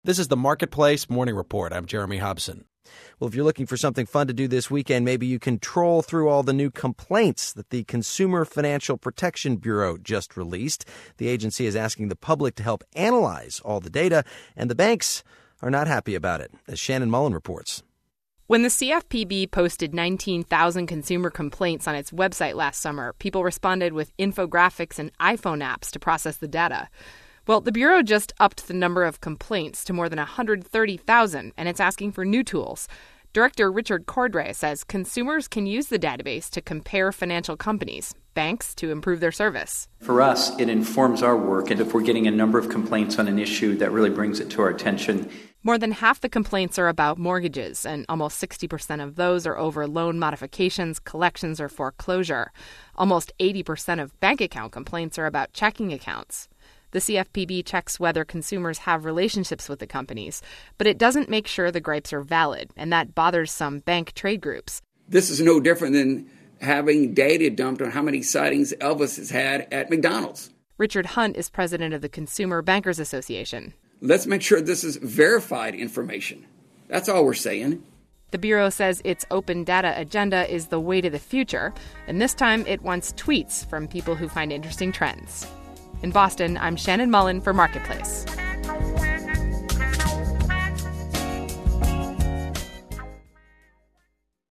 This is the Marketplace Morning Report. I'm Jeremy Hobson. Well, if you're looking for something fun to do this weekend, maybe you can troll through all the new complaints that the Consumer Financial Protection Bureau just released. The agency is asking the public to help analyze all the data, and the banks are not happy about it, as Shannon Mullen reports. When the CFPB posted 19,000 consumer complaints on its website last summer, people responded with infographics and iPhone apps to process the data. Well, the Bureau just upped the number of complaints to more than 130,000, and it's asking for new tools. Director Richard Cordray says consumers can use the database to compare financial companies, banks to improve their service. For us, it informs our work, and if we're getting a number of complaints on an issue, that really brings it to our attention. More than half the complaints are about mortgages, and almost 60% of those are over loan modifications, collections, or foreclosure. Almost 80% of bank account complaints are about checking accounts. The CFPB checks whether consumers have relationships with the companies, but it doesn't make sure the gripes are valid, and that bothers some bank trade groups. This is no different than having data dumped on how many sightings Elvis has had at McDonald's. Richard Hunt is president of the Consumer Bankers Association. Let's make sure this is verified information. That's all we're saying. The Bureau says its open data agenda is the way to the future, and this time it wants tweets from people who find interesting trends. In Boston, I'm Shannon Mullen for Marketplace.